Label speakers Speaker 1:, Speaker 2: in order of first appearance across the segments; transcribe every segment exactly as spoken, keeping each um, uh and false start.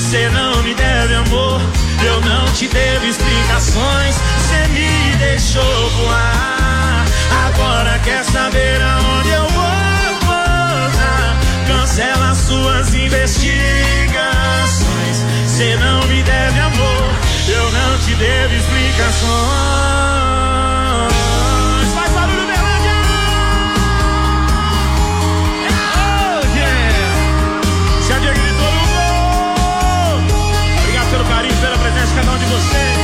Speaker 1: Cê não me deve amor, eu não te devo explicações. Cê me deixou voar, agora quer saber aonde eu vou pousar. Cancela suas investigações. Cê não me deve amor, eu não te devo explicações. Faz barulho, Berlândia! Oh, yeah! Já gritou no gol! Obrigado pelo carinho, pela presença de cada um de vocês.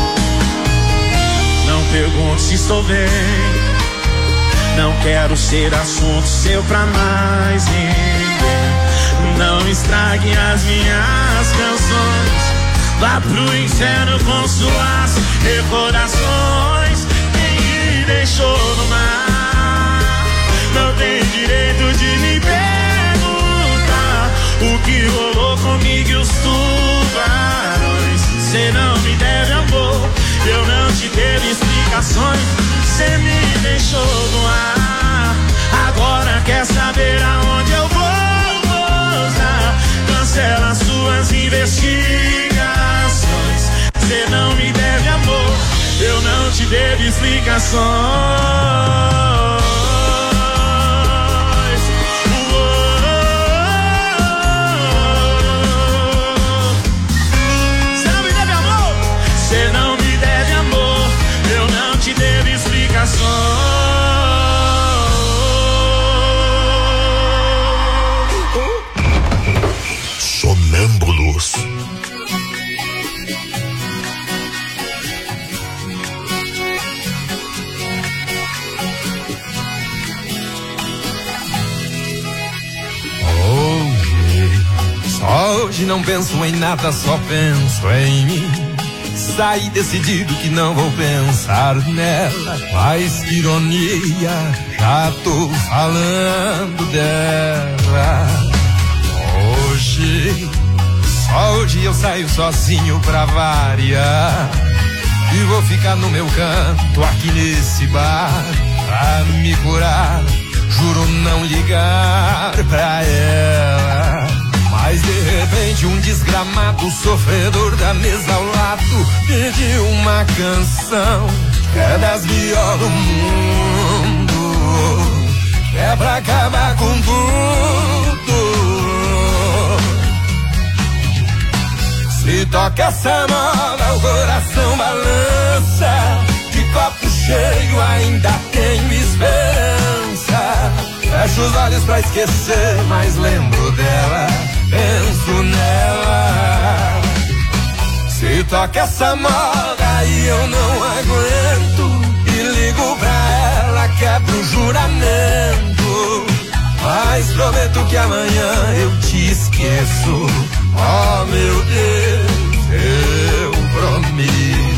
Speaker 1: Não pergunto se estou bem, não quero ser assunto seu pra mais ninguém. Não estrague as minhas canções, vá pro inferno com suas recordações. Quem me deixou no mar não tem direito de me perguntar o que rolou comigo e os tubarões. Cê não me deve amor, eu não te devo explicações. Cê me deixou no ar, agora quer saber aonde eu vou pousar. Cancela suas investigações. Cê não me deve amor, eu não te devo explicações.
Speaker 2: Sonâmbulos.
Speaker 3: Hoje, só hoje não penso em nada, só penso em mim. Saí decidido que não vou pensar nela, mas que ironia, já tô falando dela. Hoje, só hoje eu saio sozinho pra variar, e vou ficar no meu canto aqui nesse bar pra me curar. Juro não ligar pra ela, mas de repente um desgramado sofredor da mesa ao lado pediu uma canção que é das piores do mundo, que é pra acabar com tudo. Se toca essa moda, o coração balança. De copo cheio ainda tenho esperança. Fecho os olhos pra esquecer, mas lembro dela, penso nela. Se toca essa moda e eu não aguento, e ligo pra ela, quebro o juramento, mas prometo que amanhã eu te esqueço. Oh meu Deus, eu prometo.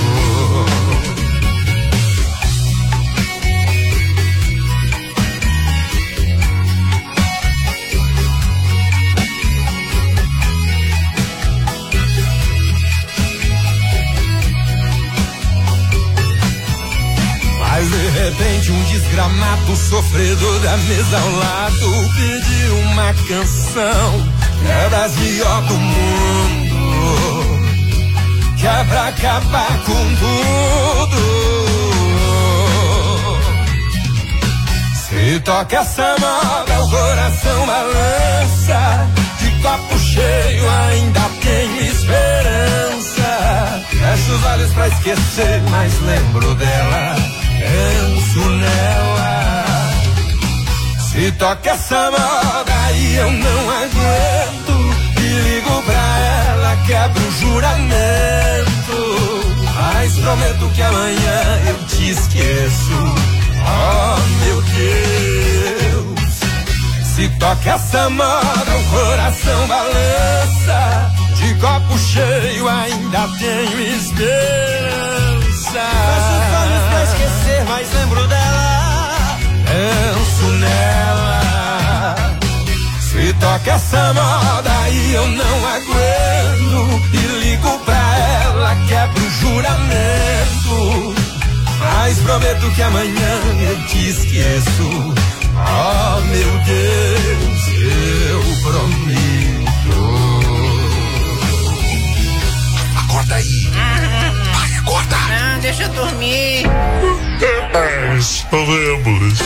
Speaker 3: Mas de repente um desgramado sofredor da mesa ao lado pediu uma canção que é das piores do mundo, que é pra acabar com tudo. Se toca essa moda, o coração balança. De copo cheio ainda tenho esperança. Fecho os olhos pra esquecer, mas lembro dela, penso nela. Se toca essa moda e eu não aguento, e ligo pra ela, quebro o juramento, mas prometo que amanhã eu te esqueço. Oh meu Deus, se toca essa moda, o coração balança. De copo cheio ainda tenho esperança.
Speaker 1: Fecho os olhos pra esquecer, mas lembro dela,
Speaker 3: penso nela. Se toca essa moda e eu não aguento, e ligo pra ela, quebro o juramento, mas prometo que amanhã eu te esqueço. Oh meu Deus, eu prometo.
Speaker 2: sonâmbulos.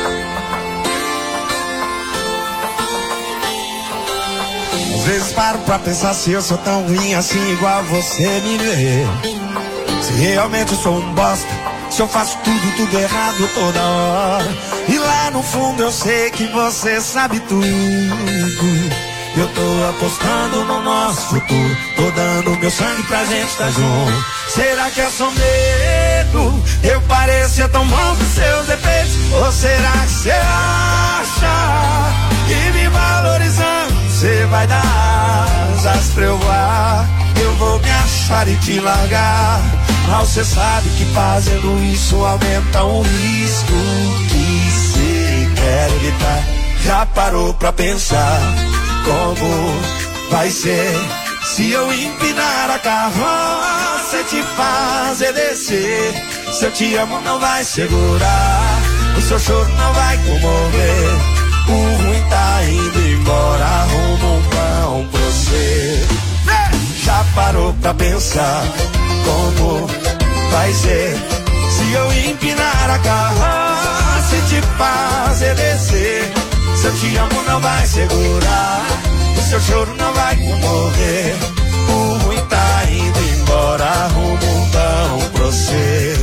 Speaker 1: Às vezes paro pra pensar se eu sou tão ruim assim igual você me vê. Se realmente eu sou um bosta, se eu faço tudo, tudo errado toda hora. E lá no fundo eu sei que você sabe tudo. Eu tô apostando no nosso futuro, tô dando meu sangue pra gente estar junto. Será que é só medo? Eu parecia tão bom com seus defeitos. Ou será que você acha que me valorizando você vai dar asas pra eu voar? Eu vou me achar e te largar. Mas você sabe que fazendo isso aumenta o risco que você quer evitar. Já parou pra pensar como vai ser se eu empinar a carroça e te fazer descer? Se eu te amo não vai segurar, o seu choro não vai comover. O ruim tá indo embora, arruma um pão pra você. Já parou pra pensar como vai ser se eu empinar a carroça e te fazer descer? Se eu te amo não vai segurar, o seu choro não vai comover. O ruim tá indo embora, arruma um pão pra você.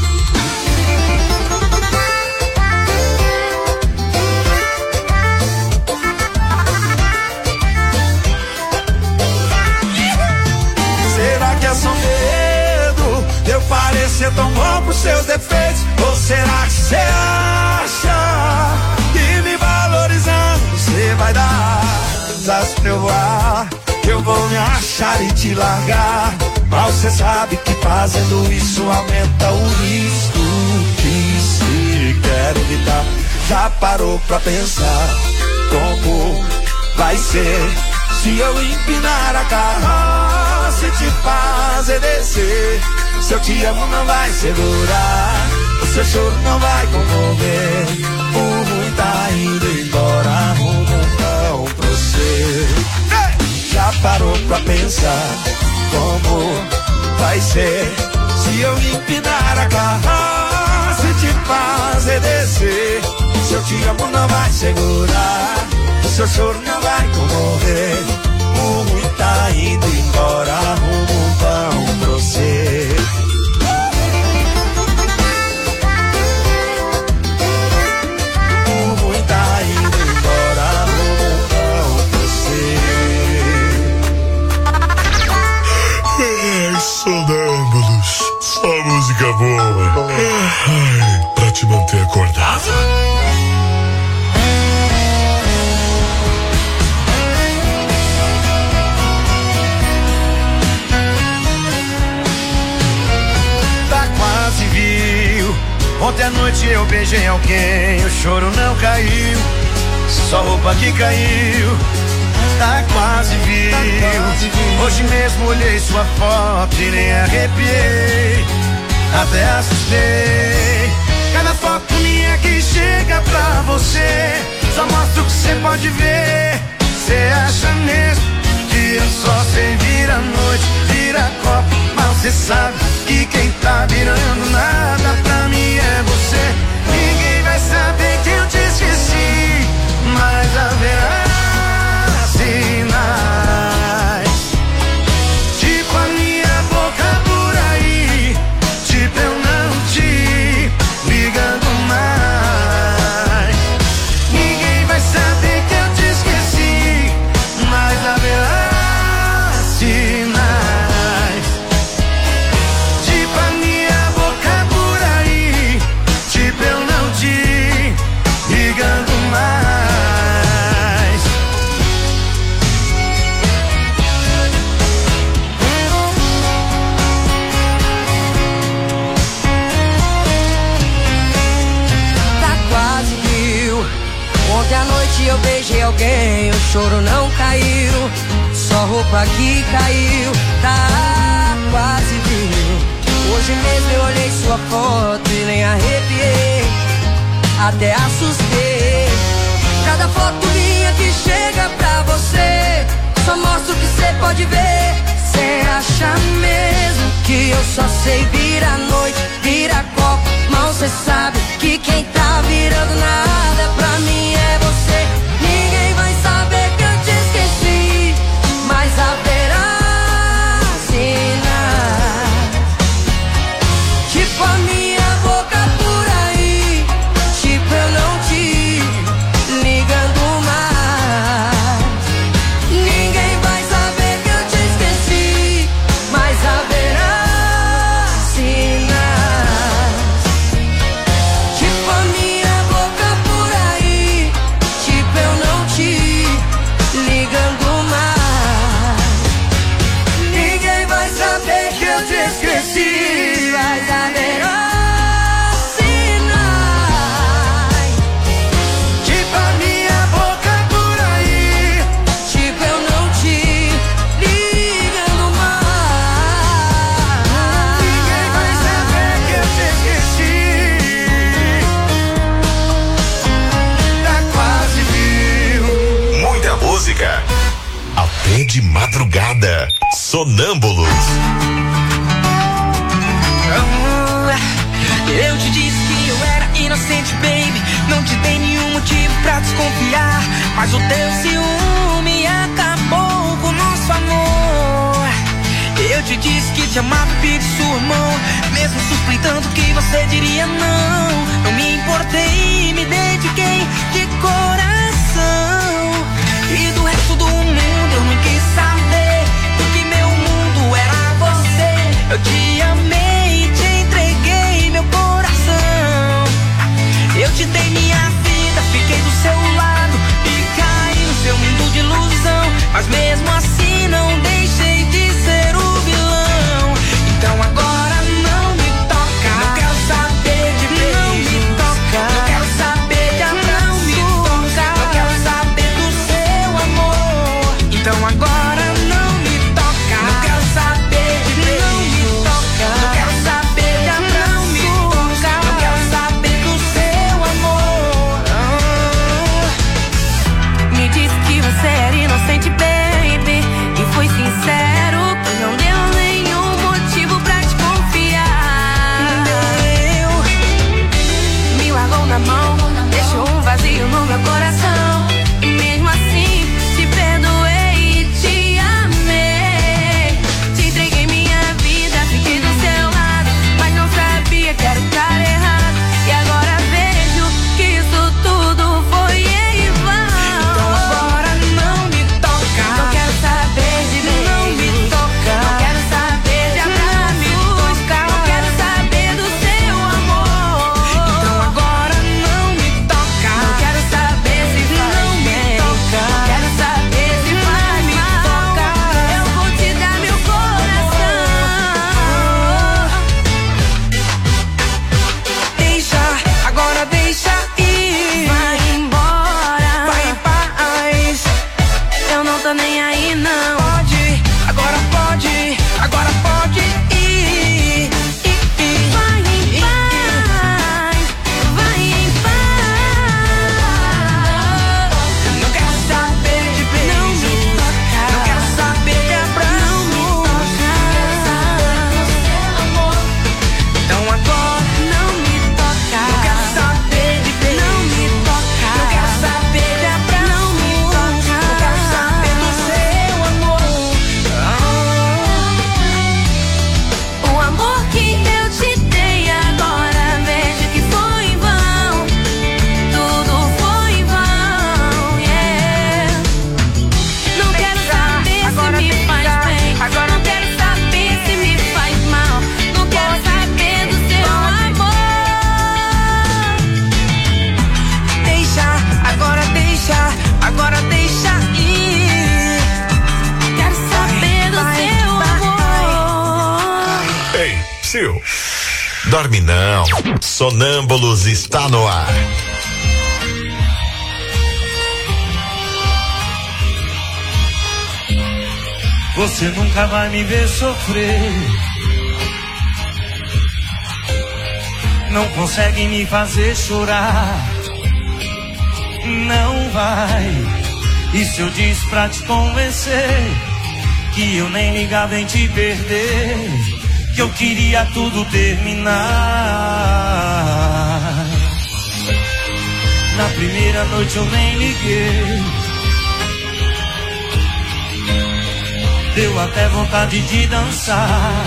Speaker 1: Será que é só medo? Eu parecer tão bom pros seus defeitos? Ou será que você acha que me valorizando você vai dar asas pra eu voar? Eu vou me achar e te largar. Mas você sabe que fazendo isso aumenta o risco que se quer evitar. Já parou pra pensar como vai ser se eu empinar a carroça e te fazer descer? Se eu te amo não vai segurar, o seu choro não vai comover. O ruim tá indo embora, arruma um pão pra você. Já parou pra pensar como vai ser se eu empinar a carroça e te fazer descer? Se eu te amo não vai segurar, o seu choro não vai comover. O ruim tá indo embora, arruma um pão pra você. O ruim tá indo embora, arruma um pão pra você.
Speaker 2: Ai, sonâmbulos, só música boa. Ai, pra te manter acordado.
Speaker 1: Ontem à noite eu beijei alguém, o choro não caiu, só roupa que caiu, tá quase viu. Hoje mesmo olhei sua foto e nem arrepiei, até assustei. Cada foto minha que chega pra você, só mostra o que você pode ver. Cê acha mesmo que eu só sei virar noite, virar copo? Mas cê sabe que quem tá virando nada pra mim é você. Ninguém vai saber que eu te esqueci, mas haverá sinais, tipo a minha boca por aí, tipo eu não te ligando mais. Ninguém vai saber que eu te esqueci, mas haverá sinais, tipo a minha boca por aí, tipo eu não te ligando mais.
Speaker 4: Tá quase mil. Ontem à noite eu beijei alguém, o choro não caiu, só roupa que caiu. Tá quase mil. Hoje mesmo eu olhei sua foto e nem arrepiei, até assustei. Cada foto minha que chega pra você, só mostra o que cê pode ver. Cê acha mesmo que eu só sei virar noite, virar copo? Mal cê sabe que
Speaker 2: até de madrugada. Sonâmbulos.
Speaker 5: Eu te disse que eu era inocente, baby. Não te dei nenhum motivo pra desconfiar, mas o teu ciúme acabou com o nosso amor. Eu te disse que te amava e pedi sua mão, mesmo suspeitando que você diria não. Não me importei, me dediquei de coração. E do resto do mundo eu não quis saber, porque meu mundo era você. Eu te amei e te entreguei meu coração. Eu te dei minha vida, fiquei do seu lado e caí no seu mundo de ilusão. Mas mesmo assim não deixei de ser o vilão. Então agora não me toca, não quero saber de beijo, não me toca, não quero saber de abraço, não me toca, não quero saber do seu amor. Então agora não me toca, não quero saber de beijo, não me toca, não quero saber de abraço, não me toca, não quero saber do seu amor. Oh. Me disse que você era inocente, baby, e foi sincero, que não deu nenhum motivo pra te confiar. Deu. Me largou na mão, deixou um vazio no meu coração. E mesmo assim te perdoei e te amei. Te entreguei minha vida, fiquei do seu lado, mas não sabia que era o cara errado. E agora vejo que isso tudo foi em vão. Então agora não me toca, não quero saber de beijo, não me toca, não quero saber de abraço, me toca, não quero saber do seu amor. Então agora não me toca, não quero saber se faz não bem, me toca, não quero saber se faz me toca. Eu vou te dar meu coração. Deixa, agora deixa ir. Vai embora, vai em paz. Eu não tô nem aí não. Pode, agora pode, agora pode ir. Ir, ir. Vai em paz, vai em paz. Não quero saber de beijo, não me toca, não quero saber de abraço, não me toca. Então agora não me toca, não quero saber de beijo, não me toca, não quero saber de abraço, não me toca, não quero saber do seu amor. O amor que eu te dei agora vejo que foi em vão. Tudo foi em vão, yeah. Não quero saber se me faz bem, não quero saber se me faz mal, não quero saber do seu amor. Deixa, agora deixa, agora deixa ir. Quero saber do seu amor.
Speaker 2: Ei, Sil. Dorme não. Sonâmbulos está no ar.
Speaker 1: Você nunca vai me ver sofrer. Não consegue me fazer chorar. Não vai. E se eu disse pra te convencer que eu nem ligava em te perder, que eu queria tudo terminar. Na primeira noite eu nem liguei. Deu até vontade de dançar.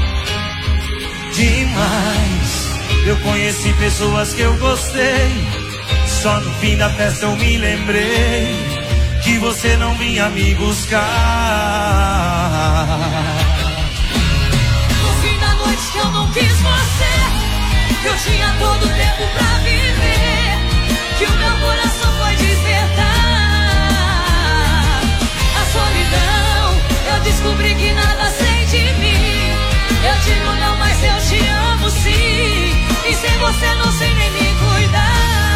Speaker 1: Demais. Eu conheci pessoas que eu gostei. Só no fim da festa eu me lembrei que você não vinha me buscar.
Speaker 6: No fim da noite que eu não quis você, que eu tinha todo o tempo pra viver, que o meu coração foi despertar. A solidão, eu descobri que nada sei de mim. Eu digo não, mas eu te amo sim. E sem você não sei nem me cuidar.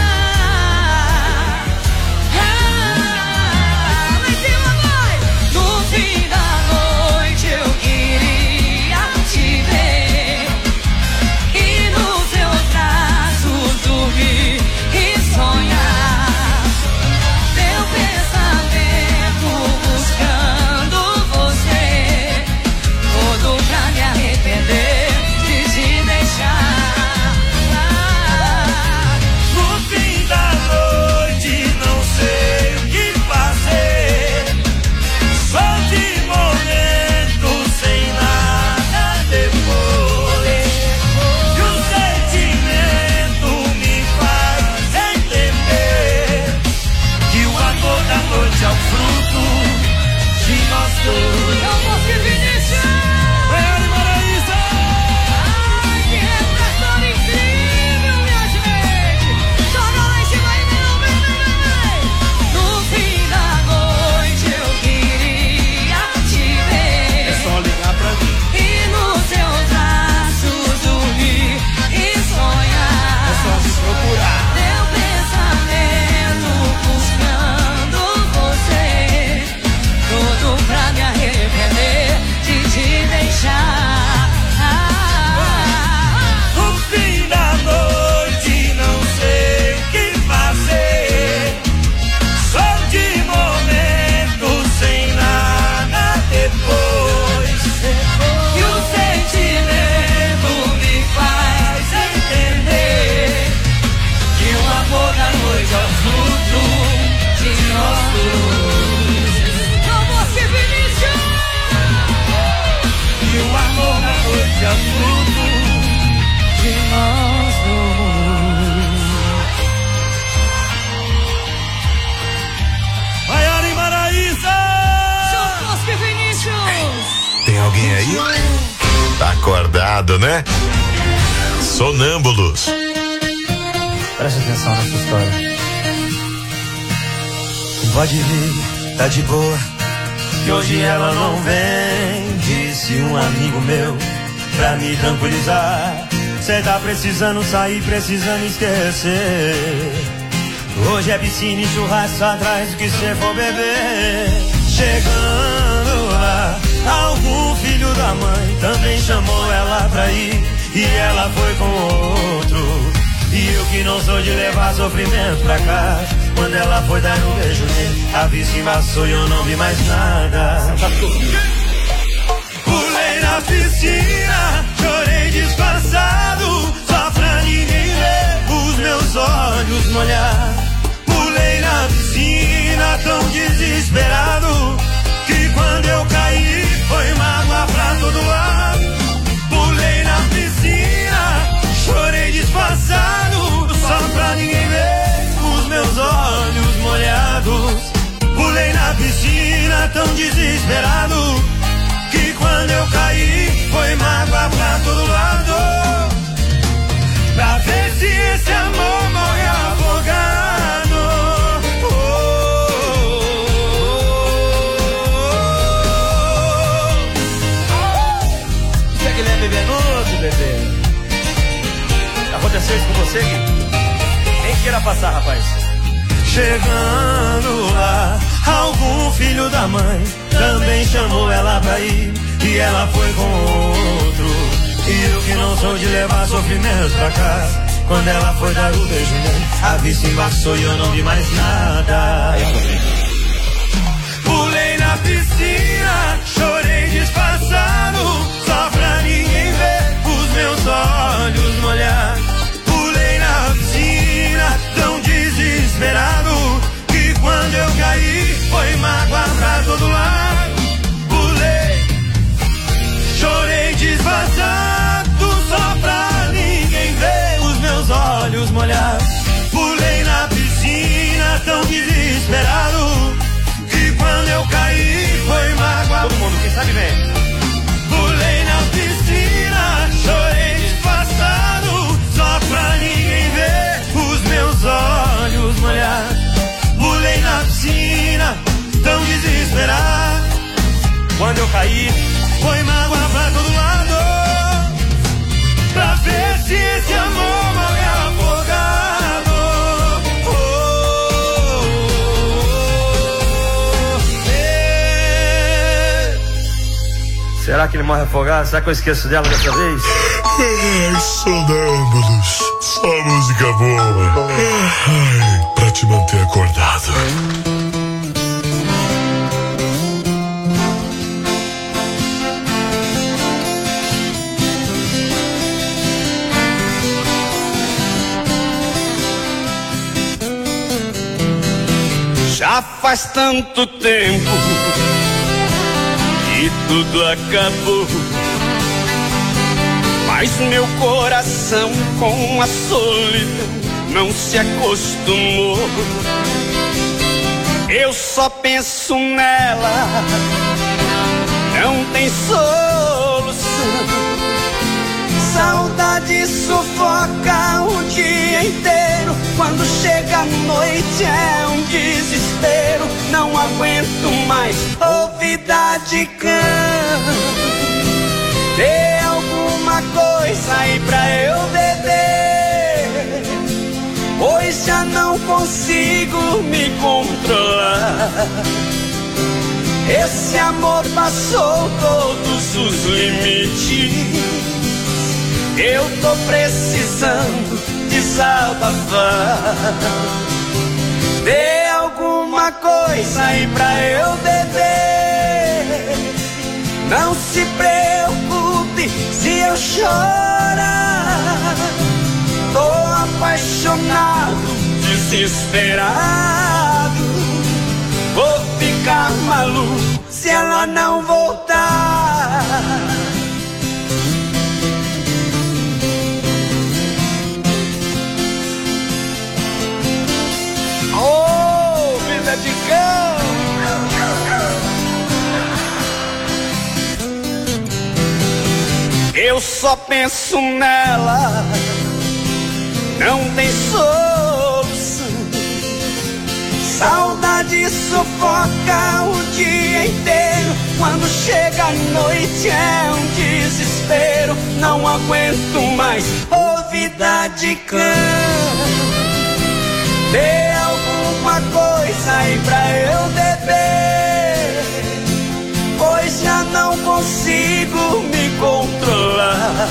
Speaker 6: Ah, mas eu amor, no fim da noite eu queria te ver e nos seus braços dormir.
Speaker 2: Tem alguém aí? Tá acordado, né? Sonâmbulos.
Speaker 1: Presta atenção nessa história. Pode vir, tá de boa, que hoje ela não vem. Disse um amigo meu pra me tranquilizar. Cê tá precisando sair, precisando esquecer. Hoje é piscina e churrasco atrás do que cê for beber. Chegando lá, algum filho da mãe também chamou ela pra ir, e ela foi com outro. E eu que não sou de levar sofrimento pra casa, quando ela foi dar um beijo nele, a vista embaçou e eu não vi mais nada. Pulei na piscina, chorei disfarçado, só pra ninguém ver os meus olhos molhar. Pulei na piscina tão desesperado, que quando eu caí foi mágoa pra todo lado. Pulei na piscina, chorei disfarçado, só pra ninguém ver os meus olhos molhados. Pulei na piscina tão desesperado, que quando eu caí foi mágoa pra todo lado. Pra ver se esse amor morre afogado. Oh, oh, oh. Você que leva venenoso, bebê. Aconteceu isso com você, Gui? Nem queira passar, rapaz. Chegando lá, algum filho da mãe também chamou ela pra ir, e ela foi com outro. E eu que não sou de levar sofrimento pra casa, quando ela foi dar o beijo nele, a vista embaçou e eu não vi mais nada. Pulei na piscina, chorei disfarçado, só pra ninguém ver os meus olhos molhar. Pulei na piscina tão desesperado, que quando eu caí foi mágoa pra todo lado. Pulei, chorei disfarçado, só pra ninguém ver os meus olhos molhados. Pulei na piscina tão desesperado, que quando eu caí foi mágoa. Todo mundo, quem sabe vem. Pulei na piscina, chorei disfarçado, só pra ninguém ver os meus olhos molhados. Pulei na piscina tão desesperado, quando eu caí foi mágoa pra todo lado. Pra ver se esse amor morre afogado. Oh, oh, oh, é. Será que ele morre afogado? Será que eu esqueço dela dessa vez?
Speaker 2: Ai, sonâmbulos, só música boa. Ai, pra te manter acordado.
Speaker 1: Já faz tanto tempo que tudo acabou, mas meu coração com a solidão não se acostumou. Eu só penso nela, não tem solução. Saudade sufoca o dia inteiro, quando chega a noite é um desespero. Não aguento mais ouvir de cão. Dê alguma coisa aí pra eu beber, pois já não consigo me controlar. Esse amor passou todos os limites, eu tô precisando desabafar. Dê alguma coisa aí pra eu beber, não se preocupe se eu chorar. Tô apaixonado, desesperado, vou ficar maluco se ela não voltar. Oh, vida de cão!
Speaker 7: Eu só penso nela, não tem solução. Saudade sufoca o dia inteiro. Quando chega a noite é um desespero. Não aguento mais ouvir de cão. Dê alguma coisa aí pra eu beber, pois já não consigo me controlar.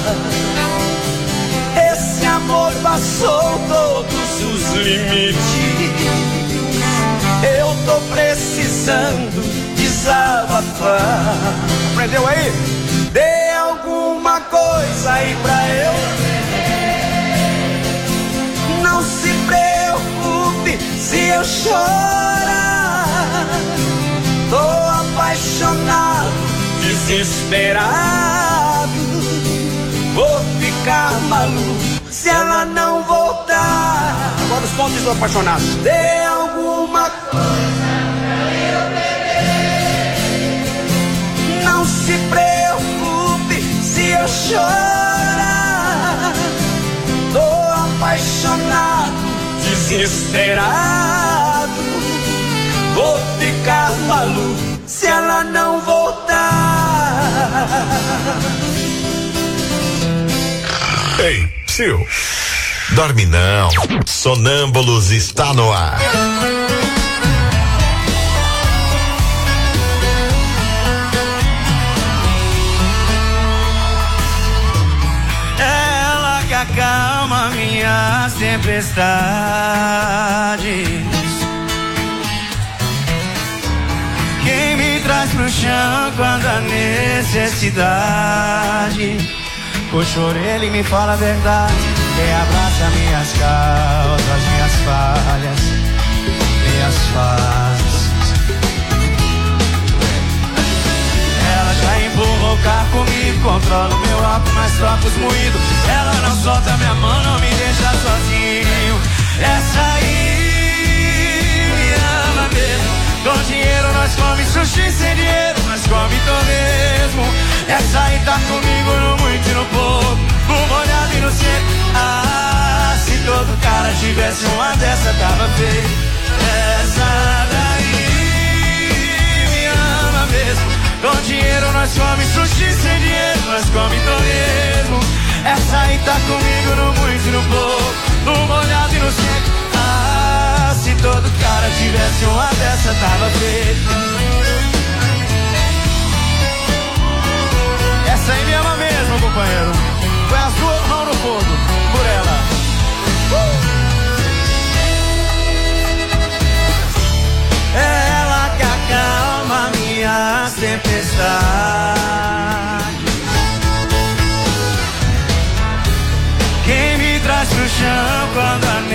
Speaker 7: Esse amor passou todos os limites. Eu tô precisando desabafar. Aprendeu aí? Dê alguma coisa aí pra eu beber. Não se preocupe se eu chorar. Tô apaixonado, desesperado. Vou ficar maluco se ela não voltar. Agora os pontos do apaixonado. Dê alguma coisa pra eu beber. Não se preocupe se eu chorar. Tô apaixonado, desesperado. Vou ficar maluco se ela não voltar.
Speaker 2: Ei, Sil, dorme não. Sonâmbulos está no ar.
Speaker 7: Ela que acalma minhas tempestades, quem me traz pro chão quando a necessidade puxa a orelha e me fala a verdade. Quem abraça minhas causas, minhas falhas, minhas fases. Ela já empurrou o carro comigo, controla o meu álcool, mas troca os moídos. Ela não solta minha mão, não me deixa sozinho. Essa aí me ama mesmo. Com dinheiro nós come sushi, sem dinheiro nós come torresmo. Essa aí tá comigo no muito e no pouco, no molhado e no seco. Ah, se todo cara tivesse uma dessa tava feio. Essa daí me ama mesmo. Com dinheiro nós come sushi, sem dinheiro nós come torresmo. Essa aí tá comigo no muito e no pouco, no molhado e no seco. Ah, se todo cara tivesse uma dessa tava feio. Essa aí me ama mesmo, companheiro. Põe as duas mãos no fogo por ela. uh! Ela que acalma minhas tempestades, quem me traz pro chão quando a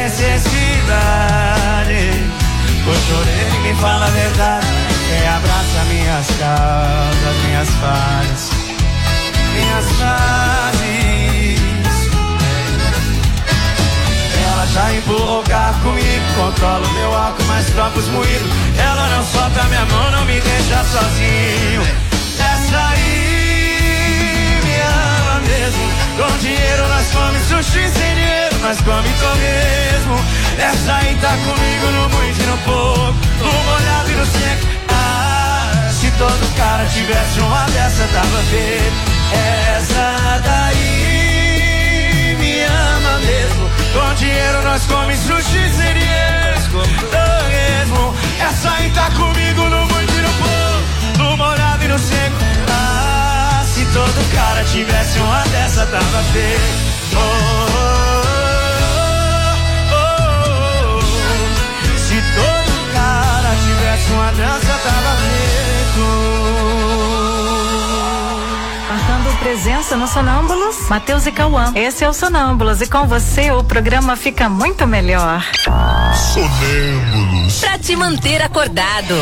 Speaker 7: necessidade puxa a orelha e me fala a verdade. Quem abraça minhas causas, minhas falhas, minhas fases. Ela já empurrou o carro comigo, controla o meu álcool, mas troca os moídos. Ela não solta minha mão, não me deixa sozinho. Essa aí me ama mesmo. Com dinheiro nós come sushi, sem dinheiro nós come torresmo. Essa aí tá comigo no muito e no pouco, no molhado e no seco. Ah, se todo cara tivesse uma dessa tava feito. Essa daí me ama mesmo. Com dinheiro nós come sushi, sem dinheiro torresmo. Essa aí tá comigo no muito e no pouco, no molhado e no seco. Ah, se todo cara tivesse uma dessa tava feito. Oh, oh, oh, oh. Se todo cara tivesse uma dança tava feito.
Speaker 8: Marcando presença no Sonâmbulos, Matheus e Cauã. Esse é o Sonâmbulos e com você o programa fica muito melhor.
Speaker 2: Sonâmbulos.
Speaker 9: Pra te manter acordado.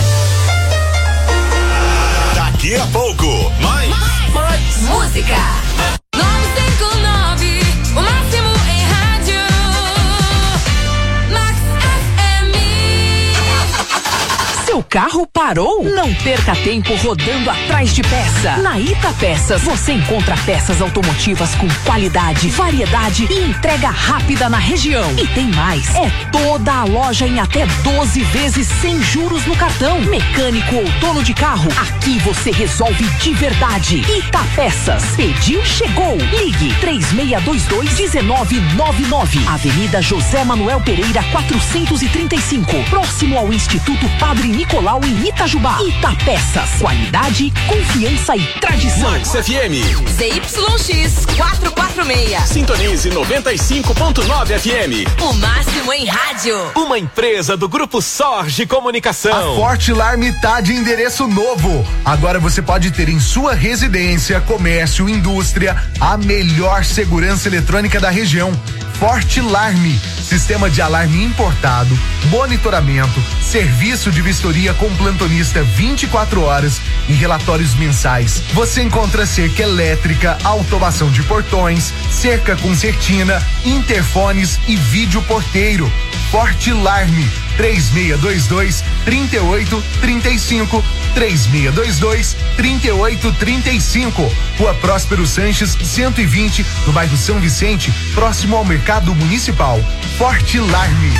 Speaker 2: Daqui a pouco, mais.
Speaker 9: Mais, mais. Música. nove cinco nove, o máximo em rádio. Max F M.
Speaker 10: Seu carro parou? Não perca tempo rodando atrás de peça. Na Ita Peças você encontra peças automotivas com qualidade, variedade e entrega rápida na região. E tem mais, é toda a loja em até doze vezes sem juros no cartão. Mecânico ou dono de carro, aqui você resolve de verdade. Ita Peças, pediu, chegou. Ligue três seis dois dois, um nove nove nove. Avenida José Manuel Pereira quatrocentos e trinta e cinco, próximo ao Instituto Padre Nicolau em Itajubá. Ita Peças, qualidade, confiança e tradição.
Speaker 11: Max F M
Speaker 9: Z Y X quatrocentos e quarenta e seis.
Speaker 11: Sintonize noventa e cinco ponto nove F M.
Speaker 9: O máximo em rádio.
Speaker 11: Uma empresa do Grupo Sorge Comunicação.
Speaker 12: A Fortilarme tá de endereço novo. Agora você pode ter em sua residência, comércio, indústria, a melhor segurança eletrônica da região. Fortilarme, sistema de alarme importado, monitoramento, serviço de vistoria com plantonista vinte e quatro horas e relatórios mensais. Você encontra cerca elétrica, automação de portões, cerca com certina, interfones e vídeo porteiro. Fortilarme, três seis dois dois, três oito três cinco, três seis dois dois, três oito três cinco. Rua Próspero Sanches, cento e vinte, no bairro São Vicente, próximo ao Mercado Municipal. Fortilarme.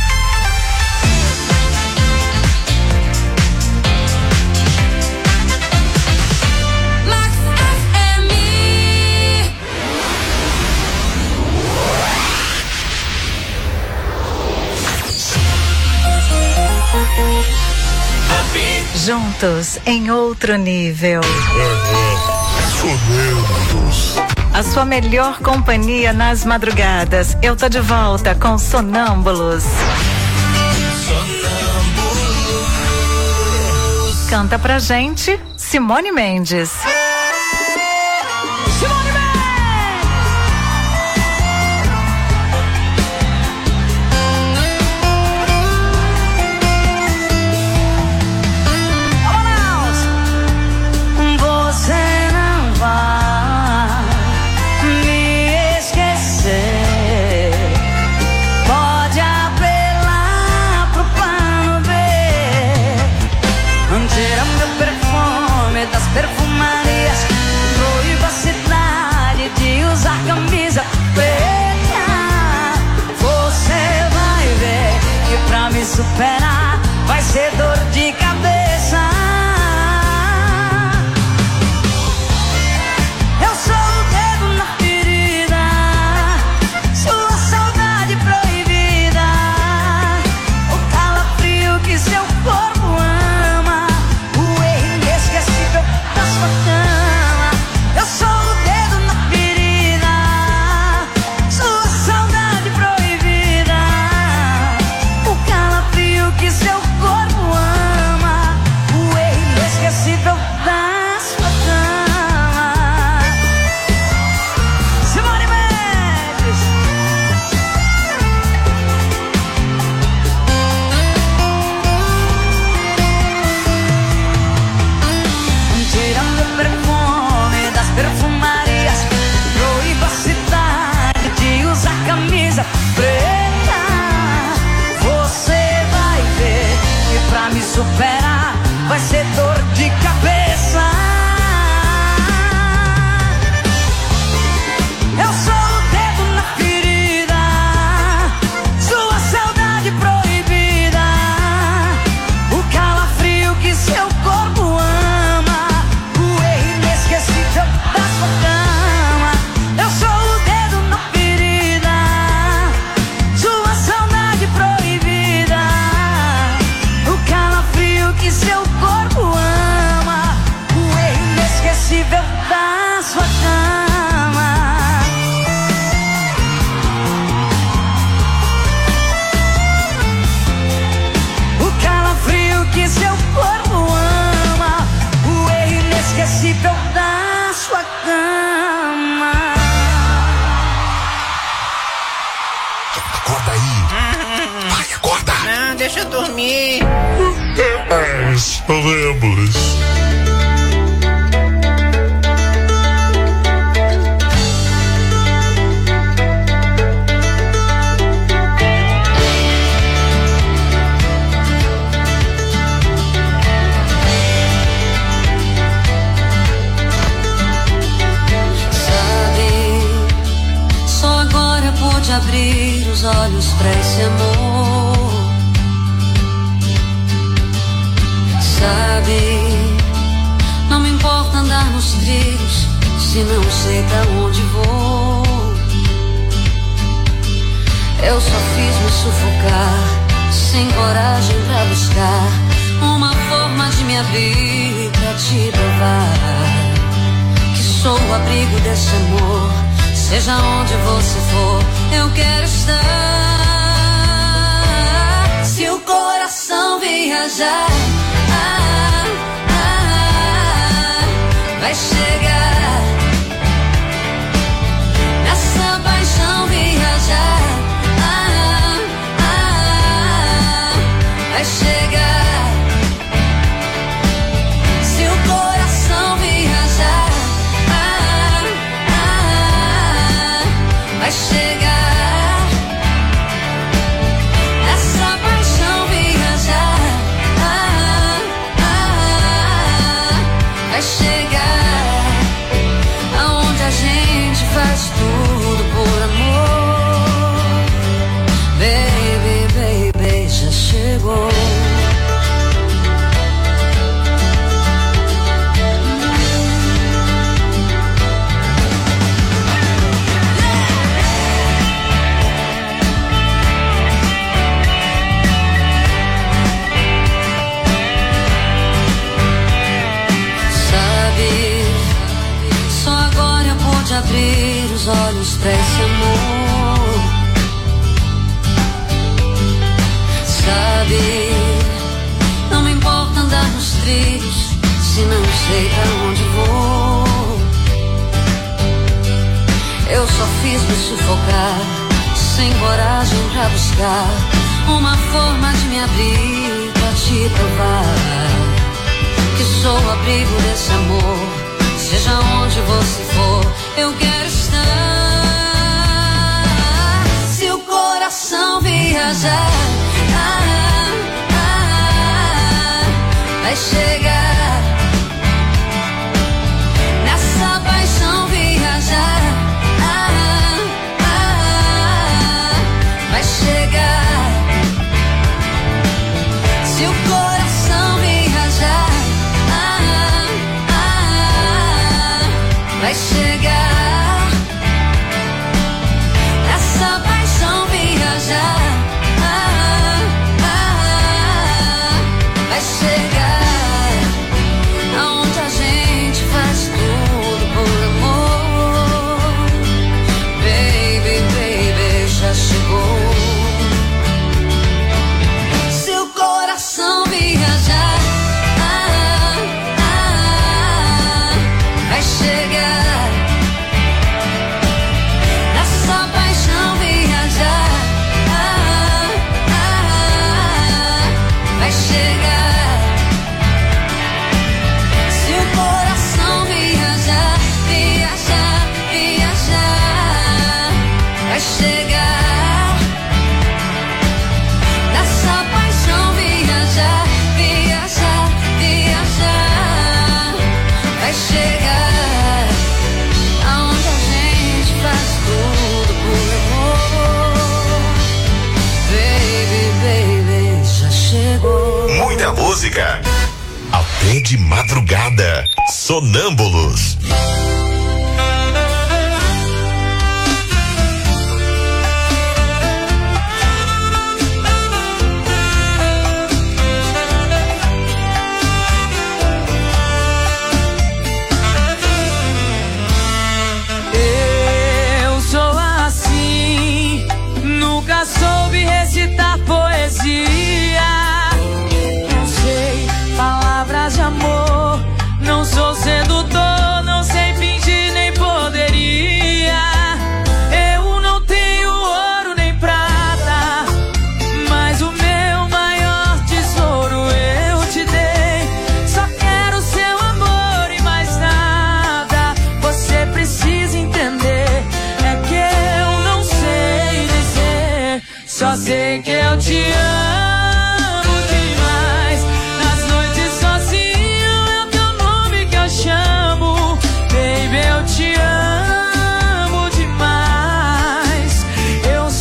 Speaker 8: Juntos em outro nível. A sua melhor companhia nas madrugadas. Eu tô de volta com Sonâmbulos. Sonâmbulos. Canta pra gente Simone Mendes.
Speaker 5: Perfumarias, proíba a cidade de usar camisa preta. Você vai ver que pra me superar vai ser dor de cabeça. Eu sou o dedo na ferida, sua saudade proibida, o calafrio que seu corpo ama, o erro inesquecível da sua cama. Eu sou o dedo na ferida, sua saudade proibida, o calafrio que seu corpo ama, o erro inesquecível da sua cama. Simone Mendes. Tirando o perfume das perfumarias, proíba a cidade de usar camisa preta. Você vai ver que pra me superar vai ser dor de cabeça. Eu sou o dedo na ferida, sua saudade proibida, o calafrio que seu corpo ama, o erro inesquecível da sua cama. Eu sou o dedo na ferida, sua saudade proibida, o calafrio que seu corpo ama, o erro inesquecível da sua cama. O calafrio que seu corpo ama, o erro inesquecível da sua cama.
Speaker 2: Acorda aí. Vai, acorda.
Speaker 5: Não, deixa eu dormir.
Speaker 2: Sonâmbulos.
Speaker 13: abrir os olhos pra esse amor. Sabe, não me importa andar nos trilhos se não sei pra onde vou. Eu só fiz me sufocar, sem coragem pra buscar uma forma de me abrir pra te provar que sou o abrigo desse amor. Seja onde você for, eu quero estar. Se o coração viajar, ah, ah, vai chegar. Nessa paixão viajar, ah, ah, vai chegar. Se o coração viajar, ah, ah, vai chegar. Nessa paixão viajar, ah, ah, vai chegar. Aonde a gente faz tudo por amor. Baby, baby, já chegou. Abrir os olhos pra esse amor. Sabe, não me importa andar nos trilhos se não sei pra onde vou. Eu só fiz me sufocar, sem coragem pra buscar uma forma de me abrir pra te provar que sou o abrigo desse amor. Seja onde você for, eu quero estar. Se o coração viajar, ah, ah, vai chegar. Nessa paixão viajar, ah, ah, vai chegar. Se o coração viajar, vai chegar. Essa paixão viajar, ah, ah, vai chegar. Aonde a gente faz tudo por amor. Baby, baby, já chegou. Seu coração viajar, ah, ah, vai chegar. Nessa paixão viajar, ah, ah, vai chegar. Se o coração viajar, viajar, viajar, vai chegar. Nessa paixão viajar, viajar, viajar, vai chegar. Aonde a gente faz tudo por amor. Baby, baby, já chegou.
Speaker 2: Muita música. Até de madrugada. Sonâmbulos.
Speaker 5: Eu sou assim, nunca soube recitar poesia. Não sei palavras de amor, não sou sedutor, não sei fingir nem poderia. Eu não tenho ouro nem prata, mas o meu maior tesouro eu te dei. Só quero seu amor e mais nada. Você precisa entender, é que eu não sei dizer. Só sei que eu te amo demais. Nas noites sozinho é o teu nome que eu chamo. Baby, eu te amo demais. Eu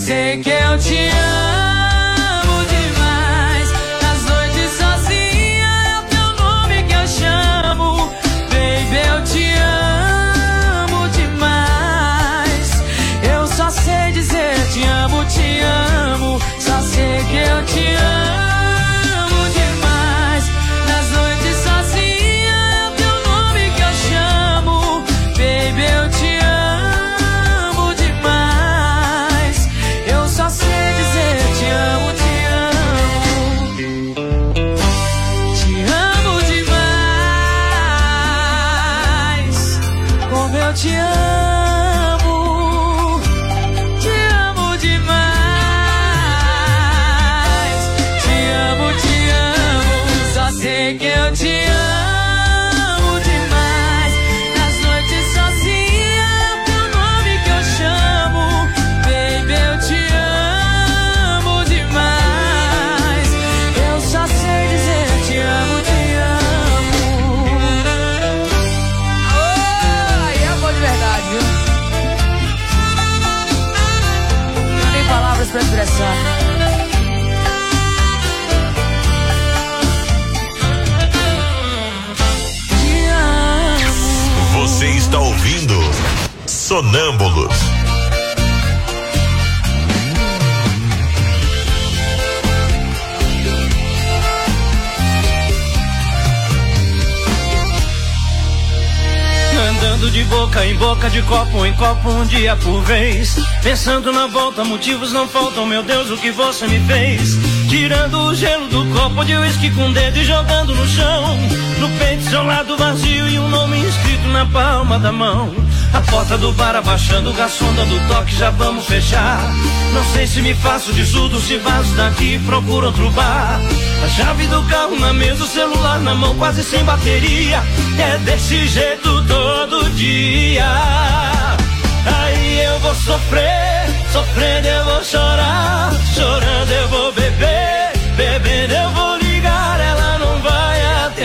Speaker 5: sei que eu te amo demais. Nas noites sozinha é o teu nome que eu chamo. Baby, eu te amo demais. Eu só sei dizer te amo, te amo. Só sei que eu te amo demais. Nas noites sozinha é o teu nome que eu chamo. Baby, eu te amo demais. Eu só sei dizer te amo, te amo. Te amo demais. Como eu te amo. Te amo demais. Te amo, te amo. Só sei que eu te amo demais. Nas noites sozinha é o teu nome que eu chamo. Baby, eu te amo demais. Eu só sei dizer te amo, te amo. Oh, aí é amor de verdade, viu? Não tem palavras pra expressar. Te amo.
Speaker 2: Você está ouvindo Sonâmbulos.
Speaker 7: Andando de boca em boca, de copo em copo, um dia por vez. Pensando na volta, motivos não faltam, meu Deus, o que você me fez. Tirando o gelo do copo de uísque com o dedo e jogando no chão. No peito, seu lado vazio e um nome escrito na palma da mão. A porta do bar abaixando, o garçom dando toque, já vamos fechar. Não sei se me faço de surdo, se vazo daqui, procuro outro bar. A chave do carro na mesa, o celular na mão, quase sem bateria. É desse jeito todo dia. Aí eu vou sofrer, sofrendo eu vou chorar. Chorando eu vou beber, bebendo eu vou ligar, ela não vai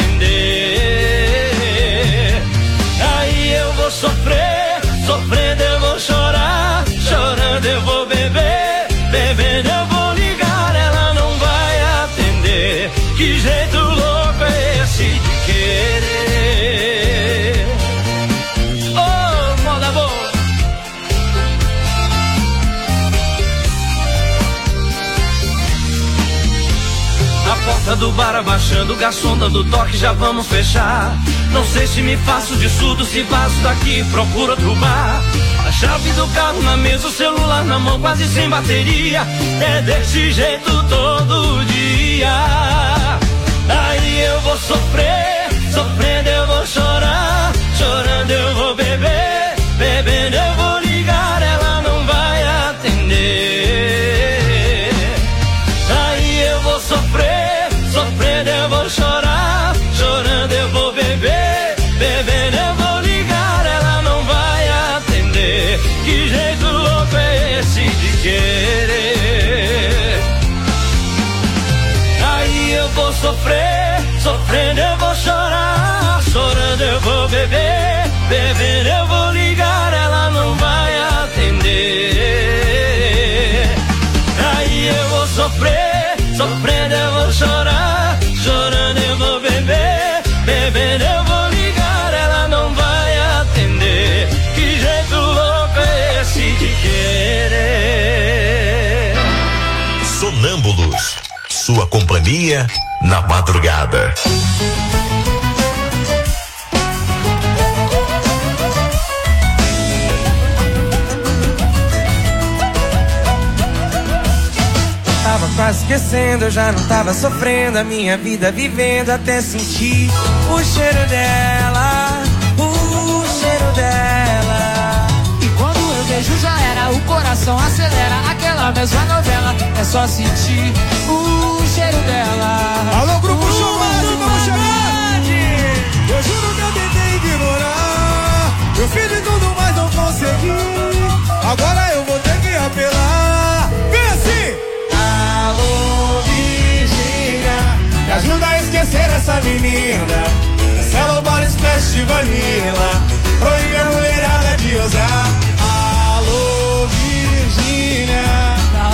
Speaker 7: atender. Aí eu vou sofrer, sofrendo eu vou chorar. Chorando eu vou beber, bebendo eu vou ligar, ela não vai atender. Que jeito louco é esse de querer? Oh, moda boa. A porta do bar abaixando, o garçom dando toque, já vamos fechar. Não sei se me faço de surdo, se vazo daqui, procuro outro bar. A chave do carro na mesa, o celular na mão, quase sem bateria. É desse jeito todo dia. Aí eu vou sofrer, sofrendo eu vou chorar. Chorando eu vou beber, bebendo eu vou ligar, ela não vai atender. Aí eu vou sofrer, sofrendo eu vou chorar. Chorando eu vou beber, bebendo eu vou ligar, ela não vai atender. Que jeito louco é esse de querer? Aí eu vou sofrer, sofrendo eu vou chorar. Chorando eu vou beber, bebendo eu vou ligar, ela não vai atender. Aí eu vou sofrer, sofrendo eu vou chorar. Chorando eu vou beber, bebendo eu vou ligar, ela não vai atender. Que jeito louco é esse de querer?
Speaker 2: Sonâmbulos, sua companhia na madrugada.
Speaker 7: Tava quase esquecendo, eu já não tava sofrendo, a minha vida vivendo até sentir o cheiro dela, o cheiro dela.
Speaker 5: E quando eu vejo já era, o coração acelera, aquela mesma novela, é só sentir o cheiro dela.
Speaker 14: Alô, Grupo Showmage, vamos chegar! Eu juro que eu tentei ignorar, eu fiz de tudo, mas não consegui. Agora eu vou ter que apelar. Vem assim! Alô, Virgínia, me ajuda a esquecer essa menina. Cello Body Splash de vanilla, proíbe a mulherada de usar. Alô, Virgínia,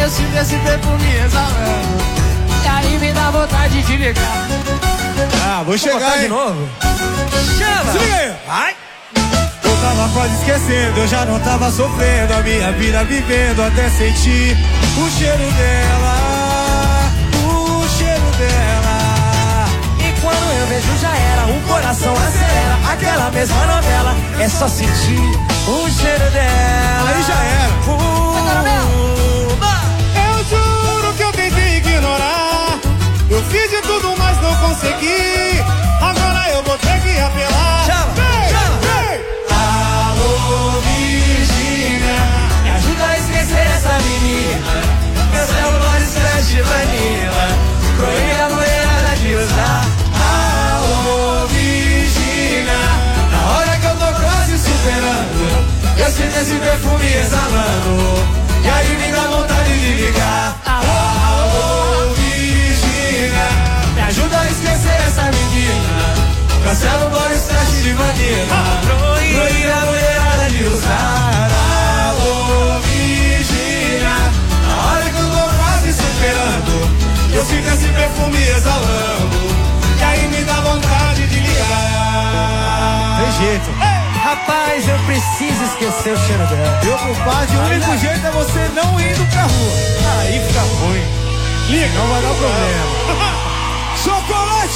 Speaker 7: eu sinto esse perfume exalando. E aí me dá vontade de ligar.
Speaker 14: Ah, vou chegar
Speaker 7: de novo. Chama!
Speaker 14: Se liga aí. Ai! Eu tava quase esquecendo, eu já não tava sofrendo a minha vida vivendo até sentir o cheiro dela, o cheiro dela.
Speaker 7: E quando eu vejo já era, o coração acelera, aquela mesma novela, é só sentir o cheiro dela.
Speaker 14: Aí já era.
Speaker 7: Uh,
Speaker 14: eu juro que eu tentei ignorar, eu fiz de tudo, mas não consegui. Agora eu vou ter que apelar.
Speaker 7: Chama,
Speaker 14: vem,
Speaker 7: chama.
Speaker 14: Vem.
Speaker 7: Alô, Virgínia, me ajuda a esquecer essa menina. Meu celular estresse de vanilla, proíbe a mulherada de usar. Alô, Virgínia, na hora que eu tô quase superando, eu sinto esse perfume exalando, e aí me dá vontade de ligar. Alô, Virgínia, me ajuda a esquecer essa menina. Cancela o body stress de vanilla, proíbe a mulherada de usar. Alô, Virgínia, na hora que eu tô quase superando, eu sinto esse perfume exalando, e aí me dá vontade de ligar.
Speaker 14: Tem jeito.
Speaker 7: Ei, rapaz, eu preciso esquecer o cheiro dela.
Speaker 14: Eu, compadre, o único
Speaker 7: Ai,
Speaker 14: jeito é você não indo pra rua.
Speaker 7: Aí fica ruim.
Speaker 14: Liga, não vai dar problema. Chocolate!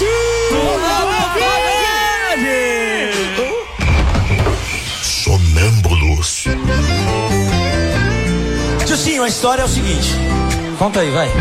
Speaker 2: Sonâmbulos.
Speaker 7: Tiozinho, a história é o seguinte. Conta aí, vai.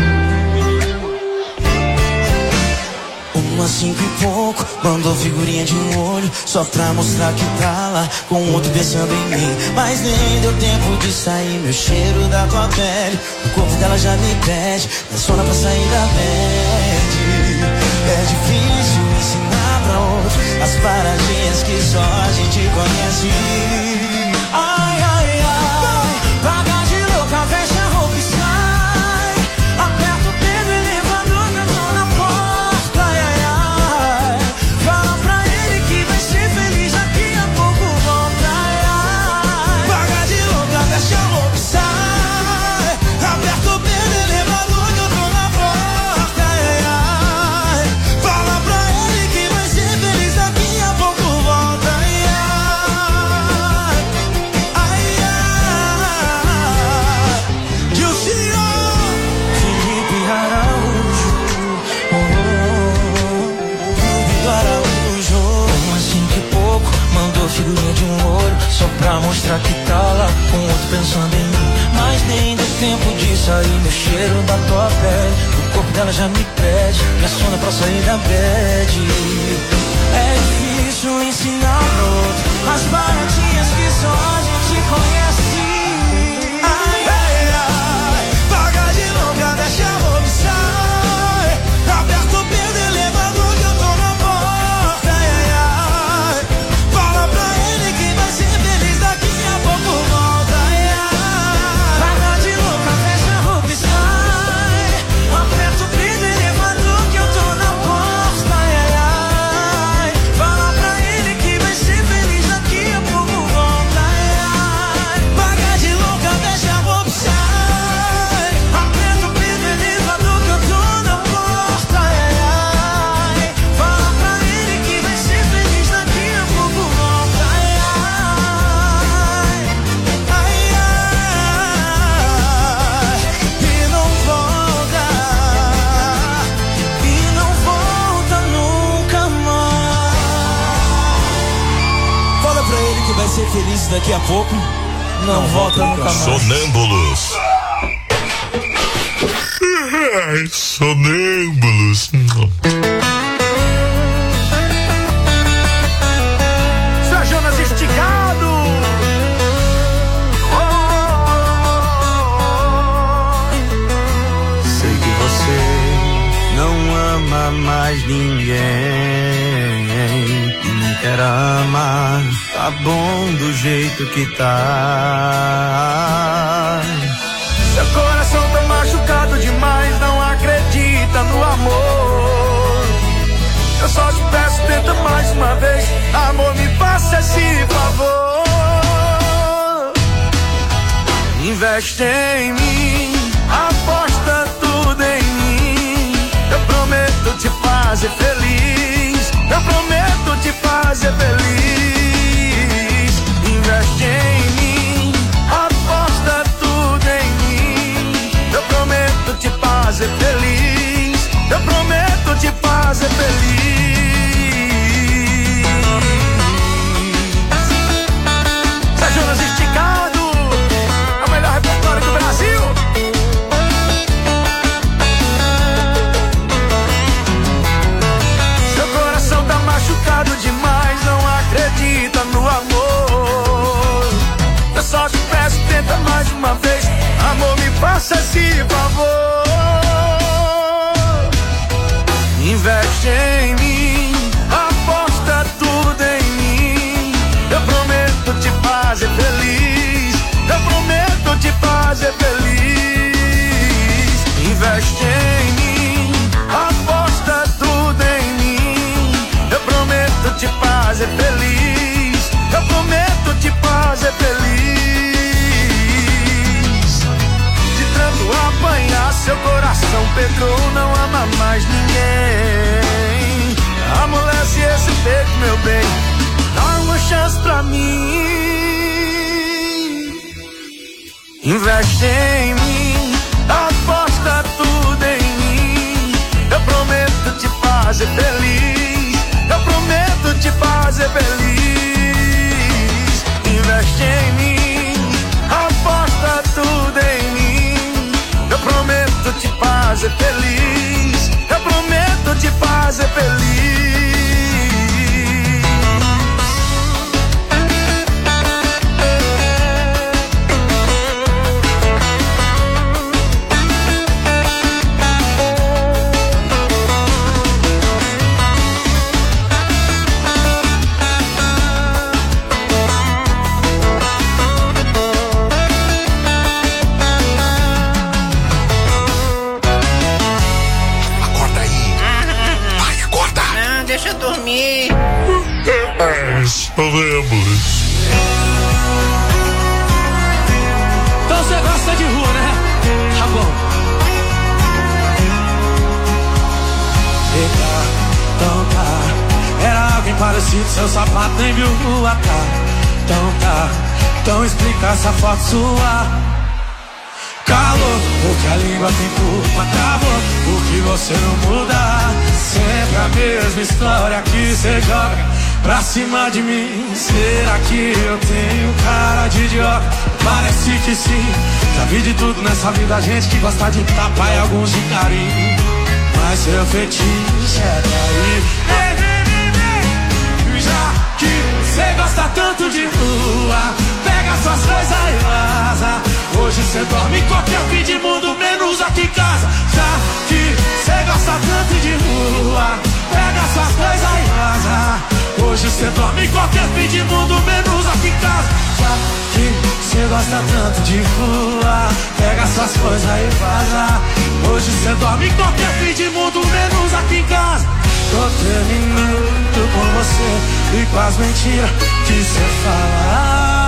Speaker 15: Uma cinco e pouco, mandou figurinha de um olho, só pra mostrar que tá lá com outro pensando em mim. Mas nem deu tempo de sair meu cheiro da tua pele. O corpo dela já me pede, na zona pra sair da bed. É difícil ensinar pra outro as paradinhas que só a gente conhece. Ai, ai, ai, paga de louca, fecha a roupa e sai. Aperta o dedo, elevador, eu tô na porta. Ai, ai, ai, fala pra ele que vai ser feliz, daqui a pouco volta. Ai, ai, paga de louca, fecha a roupa e sai. Aperta o dedo, elevador, eu tô na porta. Ai, ai, fala pra ele que vai ser feliz, daqui a pouco volta. Ai, ai, ai, ai. Gilcinho, Felipe Araújo, oh, oh, Felipe Araújo. Uma cinco e pouco, mandou figurinha de um olho, só pra mostrar que tá lá com outro pensando em mim. Mas nem deu tempo de sair meu cheiro da tua pele. O corpo dela já me pede, me assona pra sair da bed. É difícil ensinar pro outro as baratinhas que só a gente conhece. Ai, ai, ai, paga de louca, deixa a roupa e sai. Aperta o pé do elevador que eu tô na porta. Ai, ai, ai, fala pra ele que vai ser feliz, daqui a pouco volta. Ai, ai, paga de louca, fecha a roupa e sai. Aperta o pé do elevador que eu tô na porta. Ai, ai, ai, fala pra ele que vai ser feliz, daqui a pouco volta. Ai, ai, paga de louca, fecha a roupa e sai. Aperta o pé do elevador que eu tô na porta. Ai, ai, fala pra ele que vai ser feliz, daqui a pouco volta. Ai, ai, ai, ai, e não volta, e não volta nunca mais. Fala pra ele que vai ser feliz daqui a pouco, não, volta nunca mais.
Speaker 2: Sonâmbulos. Ai, sonâmbulos.
Speaker 7: Só Jonas esticado.
Speaker 15: Sei que você não ama mais ninguém e nem quer amar. Tá bom do jeito que tá.
Speaker 7: Seu coração tá machucado demais, não acredita no amor. Eu só te peço, tenta mais uma vez. Amor, me faça esse favor.
Speaker 15: Investe em mim,
Speaker 7: aposta tudo em mim. Eu prometo te fazer feliz. Eu prometo te fazer feliz. Investe em mim, aposta tudo em mim. Eu prometo te fazer feliz. Eu prometo te fazer feliz. Jonas Esticado, a melhor repertório do Brasil. Seu coração tá machucado demais, não acredita no amor. Eu só te peço, tenta mais uma vez. Amor, me faça esse favor. Investe em mim, aposta tudo em mim. Eu prometo te fazer feliz. Eu prometo te fazer feliz. Investe em mim, aposta tudo em mim. Eu prometo te fazer feliz. Eu prometo te fazer feliz. De tanto apanhar, seu coração pegou, não ama mais ninguém. Amolece esse peito, meu bem, dá uma chance pra mim. Investe em mim, aposta tudo em mim. Eu prometo te fazer feliz. Eu prometo te fazer feliz. Investe em mim, aposta tudo em mim. Eu prometo te fazer feliz. Eu prometo te fazer feliz.
Speaker 5: Deixa eu dormir.
Speaker 2: Podemos.
Speaker 15: Então você gosta de rua, né? Tá bom. Eita, então tá. Era alguém parecido, seu sapato nem viu a tá. Então tá, então explica essa foto sua. Calor, porque a língua tem culpa, travou, porque você não muda. Sempre a mesma história que você joga pra cima de mim. Será que eu tenho cara de idiota? Parece que sim. Já vi de tudo nessa vida, gente que gosta de tapa e alguns de carinho. Mas seu fetiche é daí. Ei, vem, vem, vem. Já que você gosta tanto de rua, pega suas coisas e vaza. Hoje cê dorme em qualquer fim de mundo, menos aqui em casa. Já que cê gosta tanto de rua, pega suas coisas e vaza. Hoje cê dorme em qualquer fim de mundo, menos aqui em casa. Já que cê gosta tanto de rua, pega suas coisas e vaza. Hoje cê dorme em qualquer fim de mundo, menos aqui em casa. Tô terminando com você e com as mentiras que cê fala.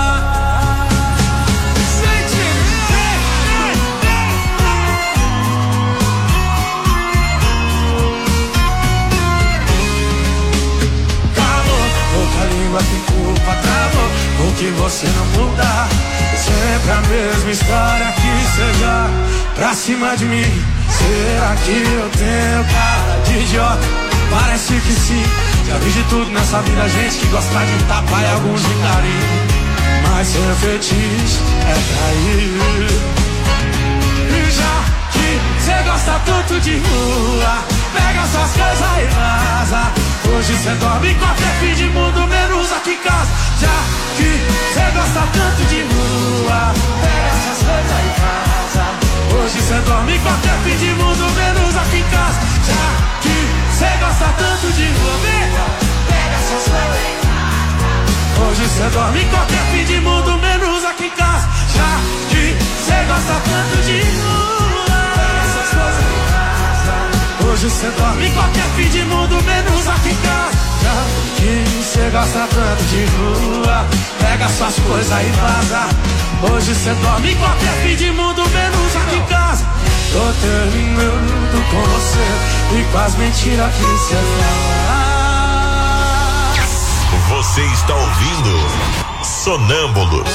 Speaker 15: A língua tem culpa, travou, porque você não muda. Sempre a mesma história que seja pra cima de mim. Será que eu tenho cara de idiota? Parece que sim. Já vi de tudo nessa vida, gente que gosta de tapa e alguns de carinho. Mas seu fetiche é cair. E já que cê gosta tanto de rua, pega suas coisas e vaza. Hoje cê dorme em qualquer fim de mundo, menos aqui em casa. Já que cê gosta tanto de rua, pega essas coisas e vaza. Hoje cê dorme em qualquer fim de mundo, menos aqui em casa. Já que cê gosta tanto de rua, pega essas coisas e vaza. Hoje cê dorme em qualquer fim de mundo, menos aqui em casa. Já que cê gosta tanto de rua, pega essas coisas e vaza. Hoje cê dorme em qualquer fim de mundo, menos aqui em casa.
Speaker 7: Que cê gosta tanto de rua, pega suas coisas e vaza. Hoje cê dorme em qualquer fim de mundo, menos aqui em casa. Tô terminando com você e com as mentiras que cê fala.
Speaker 2: Você está ouvindo Sonâmbulos.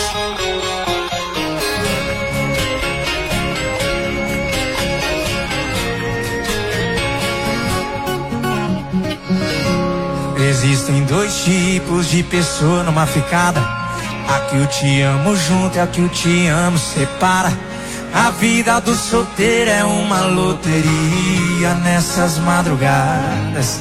Speaker 15: Existem dois tipos de pessoa numa ficada. A que eu te amo junto e a que eu te amo separa. A vida do solteiro é uma loteria nessas madrugadas.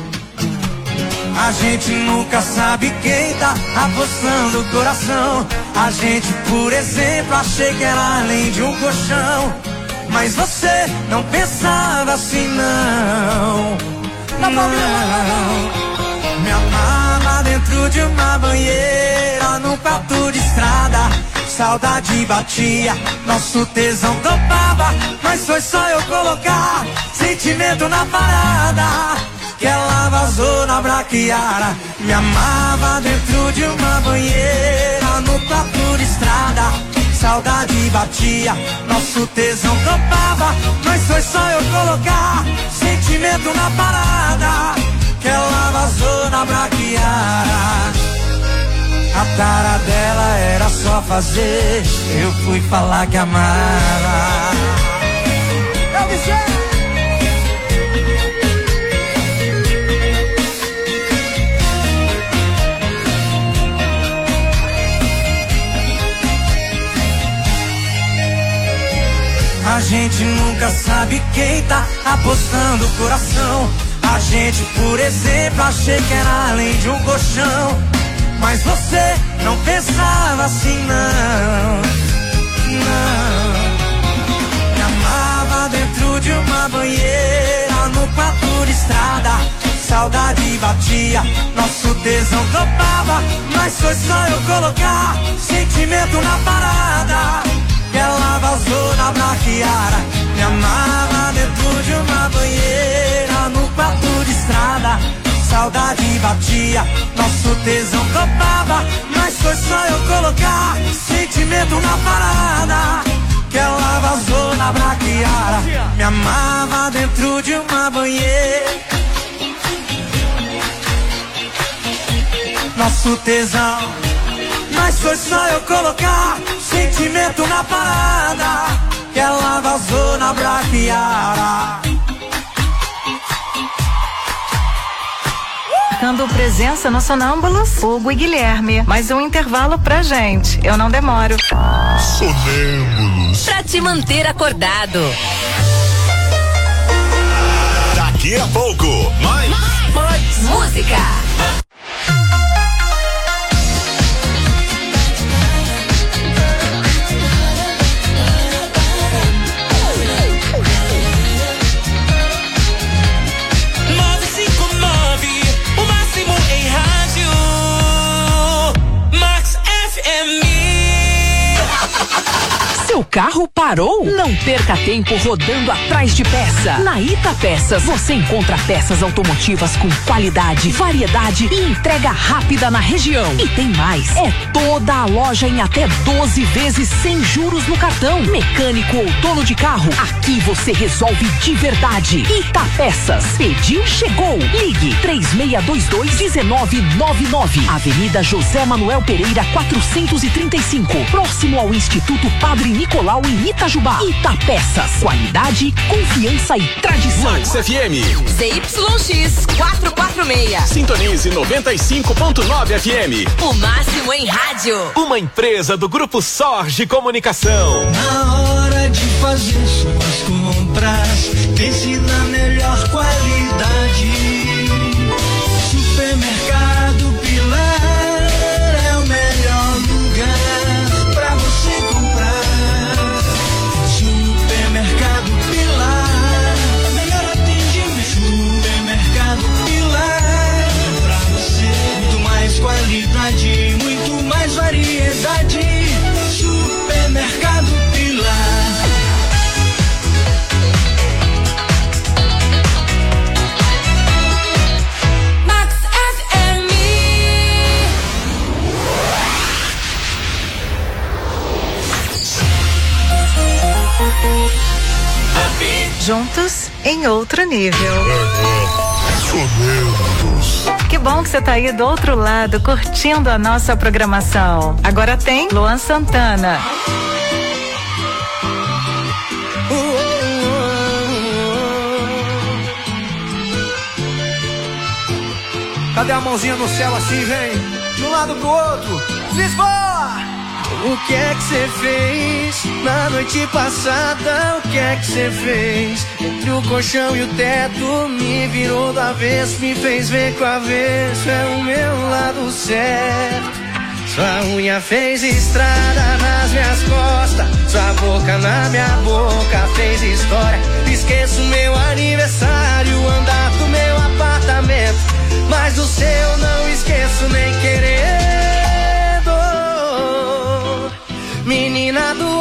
Speaker 15: A gente nunca sabe quem tá apostando o coração. A gente, por exemplo, achei que era além de um colchão. Mas você não pensava assim, não. Não, não. Me amava dentro de uma banheira, num quarto de estrada. Saudade batia, nosso tesão topava. Mas foi só eu colocar sentimento na parada que ela vazou na braquiara. Me amava dentro de uma banheira, no quarto de estrada. Saudade batia, nosso tesão topava. Mas foi só eu colocar sentimento na parada que ela vazou na braquiara. A tara dela era só fazer, eu fui falar que amava. Eu me sei. A gente nunca sabe quem tá apostando o coração. A gente, por exemplo, achei que era além de um colchão. Mas você não pensava assim, não. Não. Me amava dentro de uma banheira, no quarto de estrada. Saudade batia, nosso tesão topava. Mas foi só eu colocar sentimento na parada que ela vazou na braquiara. Me amava dentro de uma banheira, no quarto de estrada. Saudade batia, nosso tesão topava. Mas foi só eu colocar sentimento na parada que ela vazou na braquiara. Me amava dentro de uma banheira, nosso tesão. Mas foi só eu colocar sentimento na parada que ela vazou na braquiara.
Speaker 8: Marcando presença no Sonâmbulos, Hugo e Guilherme. Mais um intervalo pra gente. Eu não demoro.
Speaker 2: Sonâmbulos.
Speaker 9: Pra te manter acordado.
Speaker 2: Daqui a pouco, mais, mais,
Speaker 9: mais. Música.
Speaker 10: Seu carro parou? Não perca tempo rodando atrás de peça. Na Ita Peças você encontra peças automotivas com qualidade, variedade e entrega rápida na região. E tem mais, é toda a loja em até doze vezes sem juros no cartão. Mecânico ou dono de carro, aqui você resolve de verdade. Ita Peças, pediu, chegou. Ligue três seis dois dois, um nove nove nove, Avenida José Manuel Pereira quatrocentos e trinta e cinco, próximo ao Instituto Padre Nicolau em Itajubá. Ita Peças, qualidade, confiança e tradição.
Speaker 11: Max F M.
Speaker 9: Z Y X quatrocentos e quarenta e seis.
Speaker 11: Sintonize noventa e cinco ponto nove F M.
Speaker 9: O máximo em rádio.
Speaker 11: Uma empresa do Grupo Sorge Comunicação.
Speaker 16: Na hora de fazer suas compras, pense na melhor qualidade. Supermercado Pilar é o melhor lugar pra você comprar. Supermercado Pilar, melhor atendimento. Supermercado Pilar, pra você muito mais qualidade, muito mais variedade. Supermercado Pilar.
Speaker 8: Juntos em outro nível. Que bom que você tá aí do outro lado, curtindo a nossa programação. Agora tem Luan Santana.
Speaker 14: Cadê a mãozinha no céu assim, vem? De um lado pro outro. Lisboa!
Speaker 7: O que é que você fez na noite passada? O que é que você fez? Entre o colchão e o teto me virou do avesso, me fez ver que o avesso é o meu lado certo. Sua unha fez estrada nas minhas costas, sua boca na minha boca fez história. Esqueço meu aniversário, andar do meu apartamento, mas do seu não esqueço nem querendo. Menina do